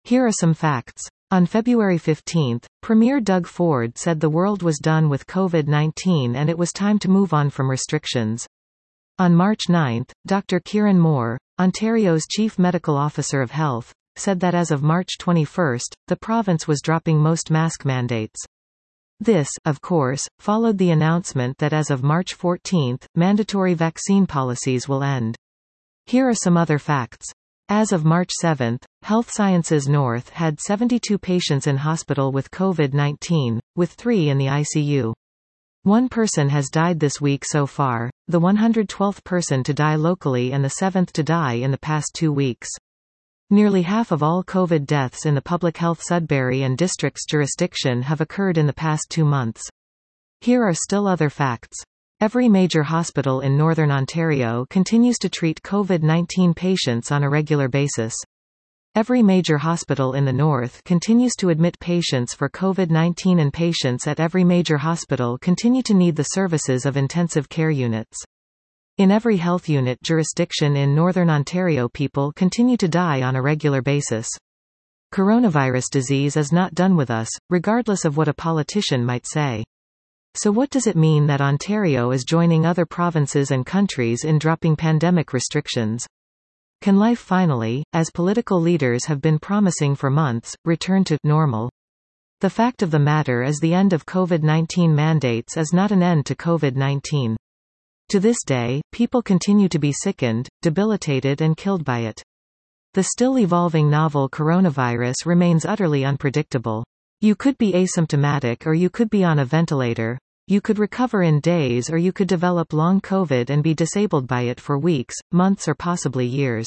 Here are some facts. On February 15, Premier Doug Ford said the world was done with COVID-19 and it was time to move on from restrictions. On March 9, Dr. Kieran Moore, Ontario's Chief Medical Officer of Health, said that as of March 21, the province was dropping most mask mandates. This, of course, followed the announcement that as of March 14, mandatory vaccine policies will end. Here are some other facts. As of March 7, Health Sciences North had 72 patients in hospital with COVID-19, with 3 in the ICU. 1 person has died this week so far, the 112th person to die locally and the 7th to die in the past 2 weeks. Nearly half of all COVID deaths in the Public Health Sudbury and District's jurisdiction have occurred in the past 2 months. Here are still other facts. Every major hospital in Northern Ontario continues to treat COVID-19 patients on a regular basis. Every major hospital in the north continues to admit patients for COVID-19 and patients at every major hospital continue to need the services of intensive care units. In every health unit jurisdiction in Northern Ontario, people continue to die on a regular basis. Coronavirus disease is not done with us, regardless of what a politician might say. So what does it mean that Ontario is joining other provinces and countries in dropping pandemic restrictions? Can life finally, as political leaders have been promising for months, return to normal? The fact of the matter is the end of COVID-19 mandates is not an end to COVID-19. To this day, people continue to be sickened, debilitated and killed by it. The still evolving novel coronavirus remains utterly unpredictable. You could be asymptomatic or you could be on a ventilator. You could recover in days or you could develop long COVID and be disabled by it for weeks, months or possibly years.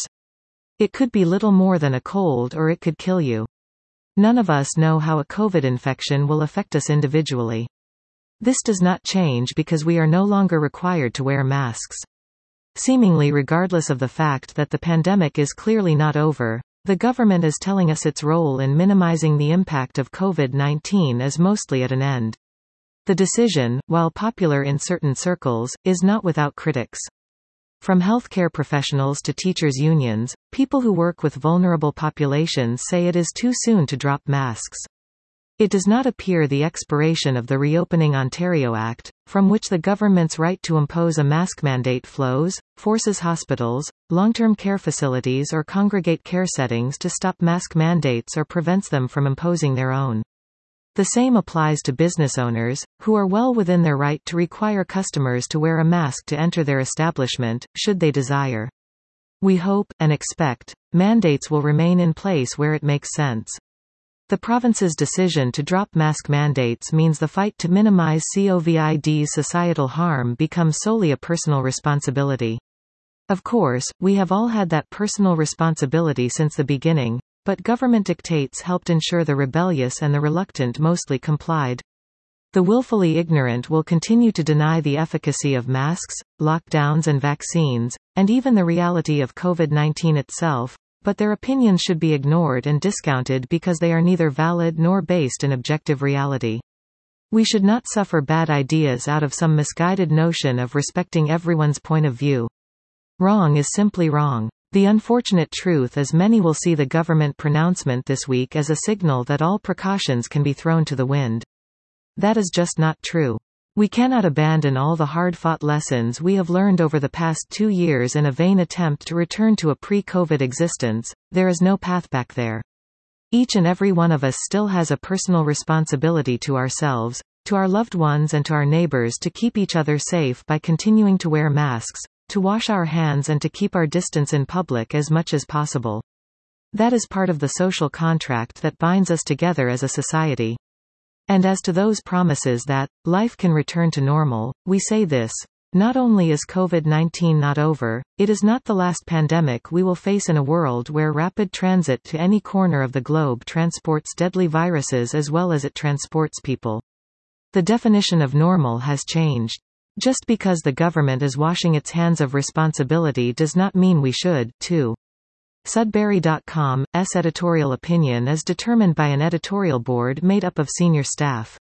It could be little more than a cold or it could kill you. None of us know how a COVID infection will affect us individually. This does not change because we are no longer required to wear masks. Seemingly regardless of the fact that the pandemic is clearly not over, the government is telling us its role in minimizing the impact of COVID-19 is mostly at an end. The decision, while popular in certain circles, is not without critics. From healthcare professionals to teachers' unions, people who work with vulnerable populations say it is too soon to drop masks. It does not appear the expiration of the Reopening Ontario Act, from which the government's right to impose a mask mandate flows, forces hospitals, long-term care facilities or congregate care settings to stop mask mandates or prevents them from imposing their own. The same applies to business owners, who are well within their right to require customers to wear a mask to enter their establishment, should they desire. We hope, and expect, mandates will remain in place where it makes sense. The province's decision to drop mask mandates means the fight to minimize COVID's societal harm becomes solely a personal responsibility. Of course, we have all had that personal responsibility since the beginning, but government dictates helped ensure the rebellious and the reluctant mostly complied. The willfully ignorant will continue to deny the efficacy of masks, lockdowns and vaccines, and even the reality of COVID-19 itself, but their opinions should be ignored and discounted because they are neither valid nor based in objective reality. We should not suffer bad ideas out of some misguided notion of respecting everyone's point of view. Wrong is simply wrong. The unfortunate truth is many will see the government pronouncement this week as a signal that all precautions can be thrown to the wind. That is just not true. We cannot abandon all the hard-fought lessons we have learned over the past 2 years in a vain attempt to return to a pre-COVID existence. There is no path back there. Each and every one of us still has a personal responsibility to ourselves, to our loved ones and to our neighbors to keep each other safe by continuing to wear masks, to wash our hands and to keep our distance in public as much as possible. That is part of the social contract that binds us together as a society. And as to those promises that life can return to normal, we say this: not only is COVID-19 not over, it is not the last pandemic we will face in a world where rapid transit to any corner of the globe transports deadly viruses as well as it transports people. The definition of normal has changed. Just because the government is washing its hands of responsibility does not mean we should, too. Sudbury.com's editorial opinion is determined by an editorial board made up of senior staff.